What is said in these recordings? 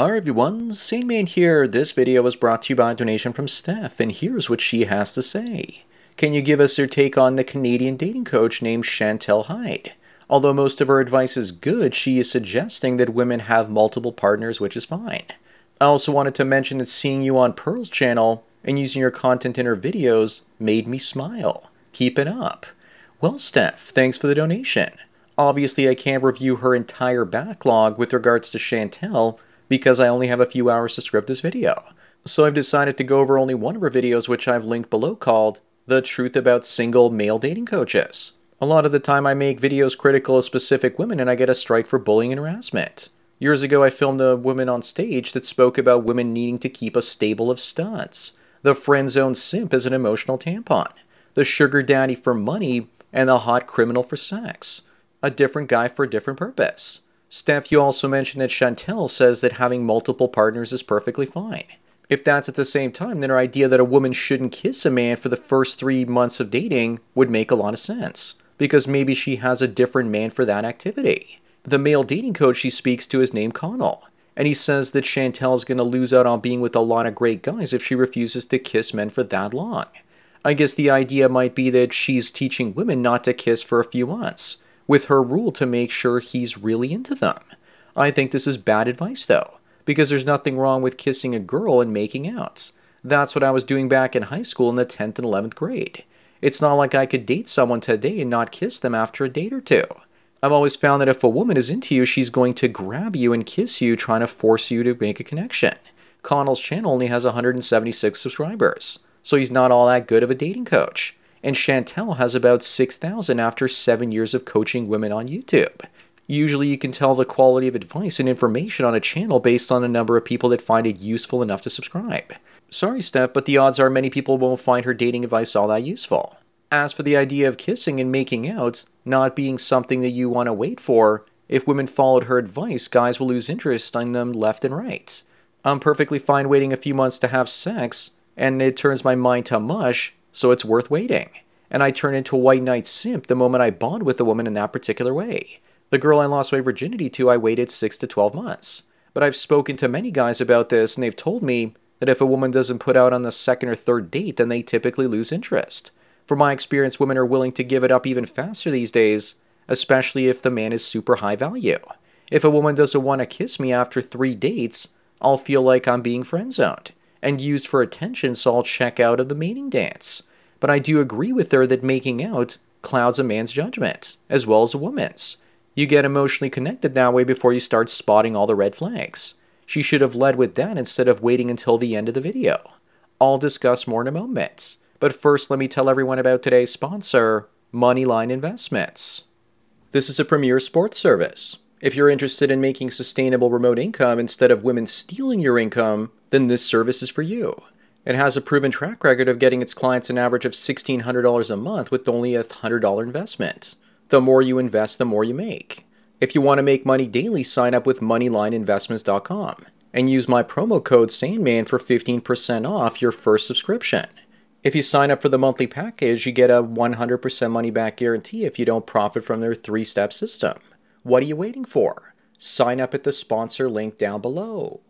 Hi everyone, Sandman here. This video was brought to you by a donation from Steph, and here's what she has to say. Can you give us your take on the Canadian dating coach named Chantel Hyde? Although most of her advice is good, she is suggesting that women have multiple partners, which is fine. I also wanted to mention that seeing you on Pearl's channel and using your content in her videos made me smile. Keep it up. Well, Steph, thanks for the donation. Obviously, I can't review her entire backlog with regards to Chantel, because I only have a few hours to script this video. So I've decided to go over only one of her videos, which I've linked below, called The Truth About Single Male Dating Coaches. A lot of the time I make videos critical of specific women and I get a strike for bullying and harassment. Years ago I filmed a woman on stage that spoke about women needing to keep a stable of studs. The friend zone simp is an emotional tampon. The sugar daddy for money and the hot criminal for sex. A different guy for a different purpose. Steph, you also mentioned that Chantel says that having multiple partners is perfectly fine. If that's at the same time, then her idea that a woman shouldn't kiss a man for the first 3 months of dating would make a lot of sense, because maybe she has a different man for that activity. The male dating coach she speaks to is named Connell, and he says that Chantel is going to lose out on being with a lot of great guys if she refuses to kiss men for that long. I guess the idea might be that she's teaching women not to kiss for a few months, with her rule to make sure he's really into them. I think this is bad advice though, because there's nothing wrong with kissing a girl and making out. That's what I was doing back in high school in the 10th and 11th grade. It's not like I could date someone today and not kiss them after a date or two. I've always found that if a woman is into you, she's going to grab you and kiss you, trying to force you to make a connection. Connell's channel only has 176 subscribers, so he's not all that good of a dating coach. And Chantel has about 6,000 after 7 years of coaching women on YouTube. Usually you can tell the quality of advice and information on a channel based on the number of people that find it useful enough to subscribe. Sorry, Steph, but the odds are many people won't find her dating advice all that useful. As for the idea of kissing and making out not being something that you want to wait for, if women followed her advice, guys will lose interest in them left and right. I'm perfectly fine waiting a few months to have sex, and it turns my mind to mush, so it's worth waiting. And I turn into a white knight simp the moment I bond with a woman in that particular way. The girl I lost my virginity to, I waited 6 to 12 months. But I've spoken to many guys about this, and they've told me that if a woman doesn't put out on the second or third date, then they typically lose interest. From my experience, women are willing to give it up even faster these days, especially if the man is super high value. If a woman doesn't want to kiss me after 3 dates, I'll feel like I'm being friend-zoned and used for attention, so I'll check out of the mating dance. But I do agree with her that making out clouds a man's judgment, as well as a woman's. You get emotionally connected that way before you start spotting all the red flags. She should have led with that instead of waiting until the end of the video. I'll discuss more in a moment. But first, let me tell everyone about today's sponsor, Moneyline Investments. This is a premier sports service. If you're interested in making sustainable remote income instead of women stealing your income, then this service is for you. It has a proven track record of getting its clients an average of $1,600 a month with only a $100 investment. The more you invest, the more you make. If you want to make money daily, sign up with MoneylineInvestments.com and use my promo code SANDMAN for 15% off your first subscription. If you sign up for the monthly package, you get a 100% money back guarantee if you don't profit from their 3-step system. What are you waiting for? Sign up at the sponsor link down below.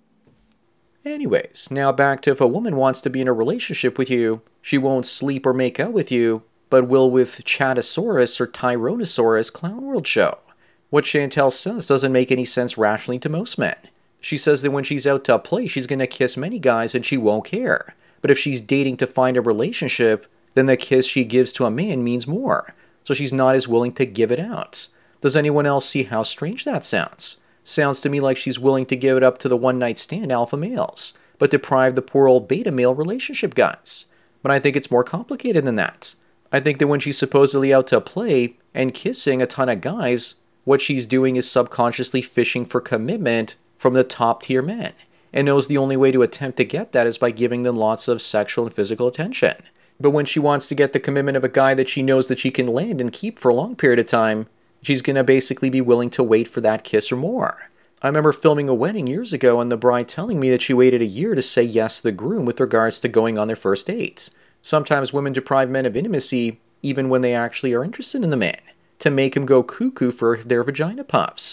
Anyways, now back to if a woman wants to be in a relationship with you, she won't sleep or make out with you, but will with Chatosaurus or Tyrannosaurus Clown World show. What Chantel says doesn't make any sense rationally to most men. She says that when she's out to play, she's going to kiss many guys and she won't care. But if she's dating to find a relationship, then the kiss she gives to a man means more, so she's not as willing to give it out. Does anyone else see how strange that sounds? Sounds to me like she's willing to give it up to the one-night stand alpha males, but deprive the poor old beta male relationship guys. But I think it's more complicated than that. I think that when she's supposedly out to play and kissing a ton of guys, what she's doing is subconsciously fishing for commitment from the top-tier men, and knows the only way to attempt to get that is by giving them lots of sexual and physical attention. But when she wants to get the commitment of a guy that she knows that she can land and keep for a long period of time, she's going to basically be willing to wait for that kiss or more. I remember filming a wedding years ago and the bride telling me that she waited a year to say yes to the groom with regards to going on their first dates. Sometimes women deprive men of intimacy even when they actually are interested in the man, to make him go cuckoo for their vagina puffs.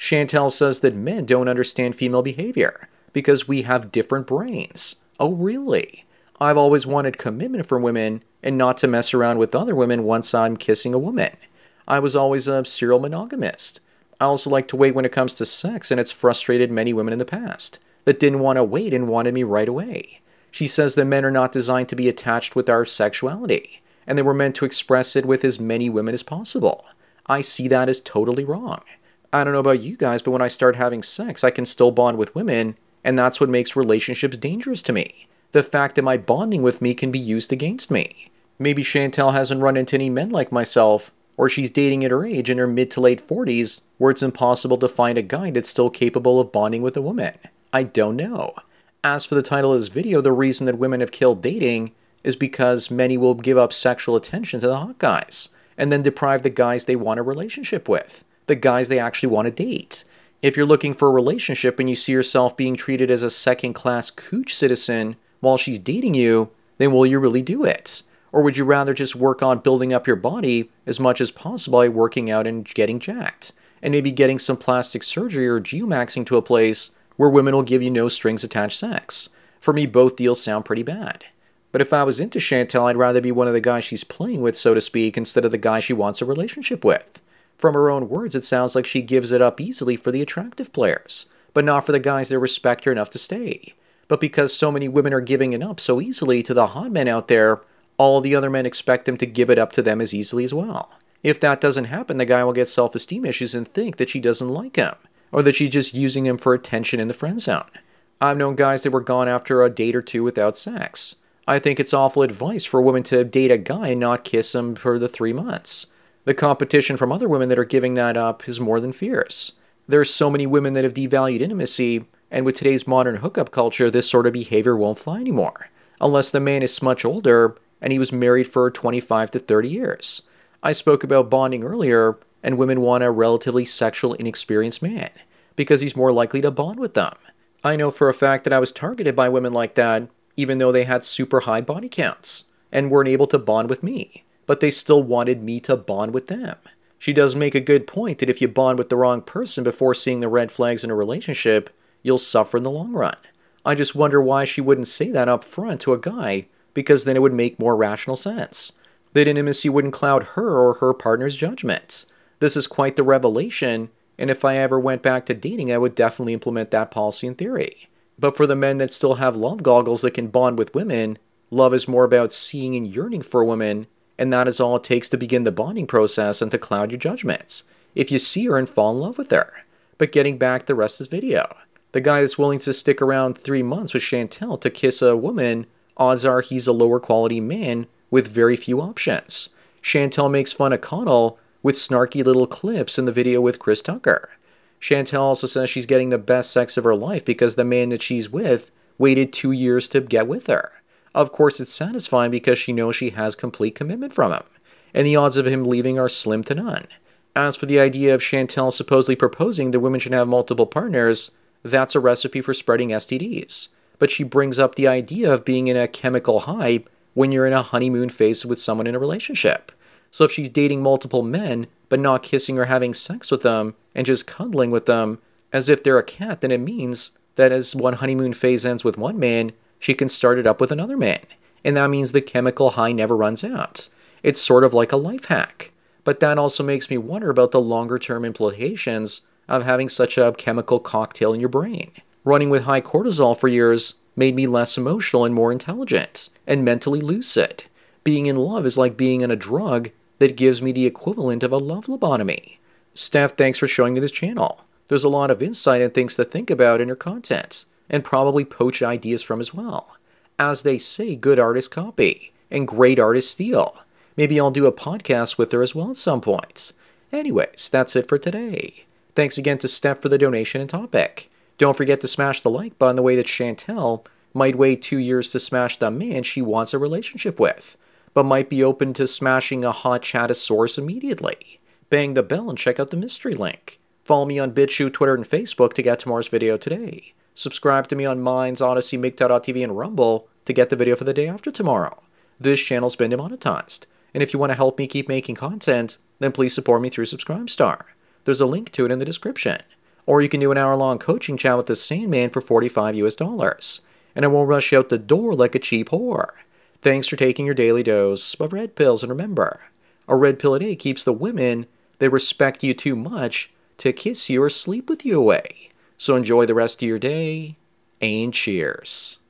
Chantel says that men don't understand female behavior because we have different brains. Oh, really? I've always wanted commitment from women and not to mess around with other women once I'm kissing a woman. I was always a serial monogamist. I also like to wait when it comes to sex, and it's frustrated many women in the past that didn't want to wait and wanted me right away. She says that men are not designed to be attached with our sexuality, and they were meant to express it with as many women as possible. I see that as totally wrong. I don't know about you guys, but when I start having sex, I can still bond with women, and that's what makes relationships dangerous to me. The fact that my bonding with me can be used against me. Maybe Chantel hasn't run into any men like myself, or she's dating at her age in her mid to late 40s, where it's impossible to find a guy that's still capable of bonding with a woman. I don't know. As for the title of this video, the reason that women have killed dating is because many will give up sexual attention to the hot guys, and then deprive the guys they want a relationship with, the guys they actually want to date. If you're looking for a relationship and you see yourself being treated as a second-class cooch citizen while she's dating you, then will you really do it? Or would you rather just work on building up your body as much as possible by working out and getting jacked, and maybe getting some plastic surgery or geomaxing to a place where women will give you no strings attached sex? For me, both deals sound pretty bad. But if I was into Chantel, I'd rather be one of the guys she's playing with, so to speak, instead of the guy she wants a relationship with. From her own words, it sounds like she gives it up easily for the attractive players, but not for the guys that respect her enough to stay. But because so many women are giving it up so easily to the hot men out there, all the other men expect them to give it up to them as easily as well. If that doesn't happen, the guy will get self-esteem issues and think that she doesn't like him, or that she's just using him for attention in the friend zone. I've known guys that were gone after a date or two without sex. I think it's awful advice for a woman to date a guy and not kiss him for the 3 months. The competition from other women that are giving that up is more than fierce. There's so many women that have devalued intimacy, and with today's modern hookup culture, this sort of behavior won't fly anymore, unless the man is much older and he was married for 25 to 30 years. I spoke about bonding earlier, and women want a relatively sexual inexperienced man, because he's more likely to bond with them. I know for a fact that I was targeted by women like that, even though they had super high body counts, and weren't able to bond with me, but they still wanted me to bond with them. She does make a good point that if you bond with the wrong person before seeing the red flags in a relationship, you'll suffer in the long run. I just wonder why she wouldn't say that up front to a guy, because then it would make more rational sense. That intimacy wouldn't cloud her or her partner's judgment. This is quite the revelation, and if I ever went back to dating, I would definitely implement that policy in theory. But for the men that still have love goggles that can bond with women, love is more about seeing and yearning for a woman, and that is all it takes to begin the bonding process and to cloud your judgments, if you see her and fall in love with her. But getting back to the rest of this video, the guy that's willing to stick around 3 months with Chantel to kiss a woman, odds are he's a lower quality man with very few options. Chantel makes fun of Connell with snarky little clips in the video with Chris Tucker. Chantel also says she's getting the best sex of her life because the man that she's with waited 2 years to get with her. Of course, it's satisfying because she knows she has complete commitment from him, and the odds of him leaving are slim to none. As for the idea of Chantel supposedly proposing that women should have multiple partners, that's a recipe for spreading STDs. But she brings up the idea of being in a chemical high when you're in a honeymoon phase with someone in a relationship. So if she's dating multiple men, but not kissing or having sex with them, and just cuddling with them as if they're a cat, then it means that as one honeymoon phase ends with one man, she can start it up with another man. And that means the chemical high never runs out. It's sort of like a life hack. But that also makes me wonder about the longer term implications of having such a chemical cocktail in your brain. Running with high cortisol for years made me less emotional and more intelligent, and mentally lucid. Being in love is like being on a drug that gives me the equivalent of a love lobotomy. Steph, thanks for showing me this channel. There's a lot of insight and things to think about in her content, and probably poach ideas from as well. As they say, good artists copy, and great artists steal. Maybe I'll do a podcast with her as well at some point. Anyways, that's it for today. Thanks again to Steph for the donation and topic. Don't forget to smash the like button the way that Chantel might wait 2 years to smash the man she wants a relationship with, but might be open to smashing a hot Chatosaurus immediately. Bang the bell and check out the mystery link. Follow me on BitChute, Twitter, and Facebook to get tomorrow's video today. Subscribe to me on Minds, Odyssey, MGTOW.TV, and Rumble to get the video for the day after tomorrow. This channel's been demonetized, and if you want to help me keep making content, then please support me through Subscribestar. There's a link to it in the description. Or you can do an hour-long coaching chat with the Sandman for $45 US, and I won't rush you out the door like a cheap whore. Thanks for taking your daily dose of red pills, and remember, a red pill a day keeps the women that respect you too much to kiss you or sleep with you away. So enjoy the rest of your day, and cheers.